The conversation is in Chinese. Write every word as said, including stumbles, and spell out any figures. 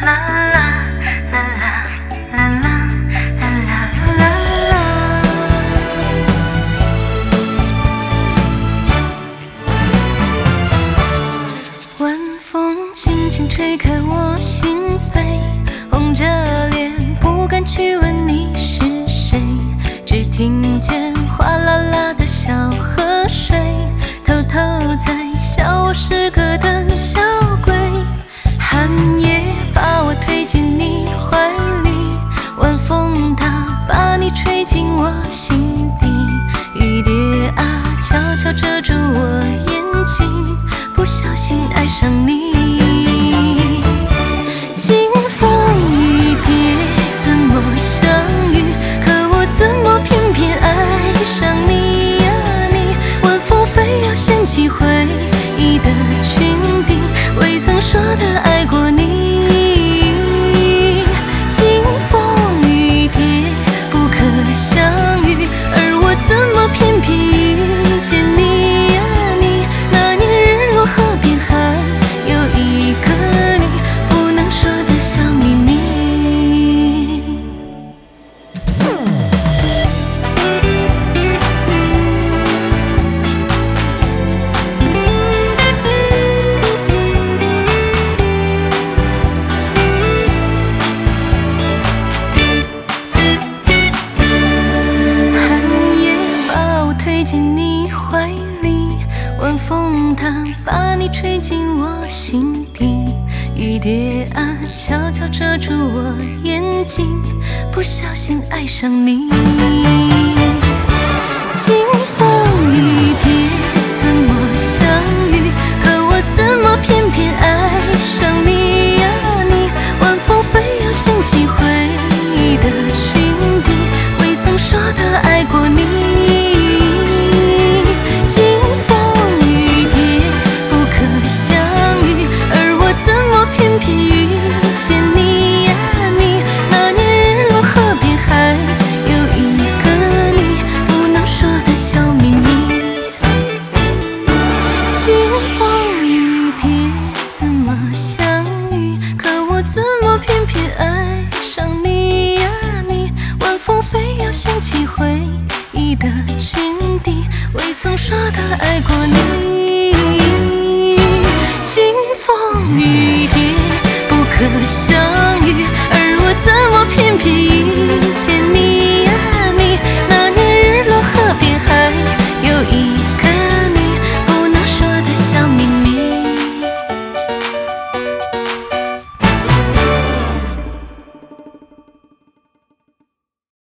晚风轻轻吹开我心扉，红着脸不敢去问你是谁，只听见哗啦啦的小河水，偷偷在笑我是个胆小鬼。寒夜把我推进你怀里，晚风它把你吹进我心底，雨蝶啊悄悄遮住我眼睛，不小心爱上你。清风雨蝶怎么相遇？可我怎么偏偏爱上你呀你？晚风非要掀起回忆的裙底，未曾说的爱过你。清风雨蝶不可相遇，而我怎么偏偏遇见你呀你？那年日落河边还有一个你，不能说的小秘密。寒夜把我推进你怀里，晚风它把你吹进我心底，雨蝶啊悄悄遮住我眼睛，不小心爱上你。清风雨蝶怎么相遇？可我怎么偏偏爱上你呀你？晚风非要掀起回忆的裙底，未曾说的爱过你。清风雨蝶不可相遇，而我怎么偏偏遇见你呀你？那年日落河边还有一个你，不能说的小秘密。清风雨蝶怎么相遇？可我怎么偏偏爱上你呀你？晚风非要掀起回忆的裙底，未曾说的爱过你。清风雨蝶不可相遇，而我怎么偏偏遇见你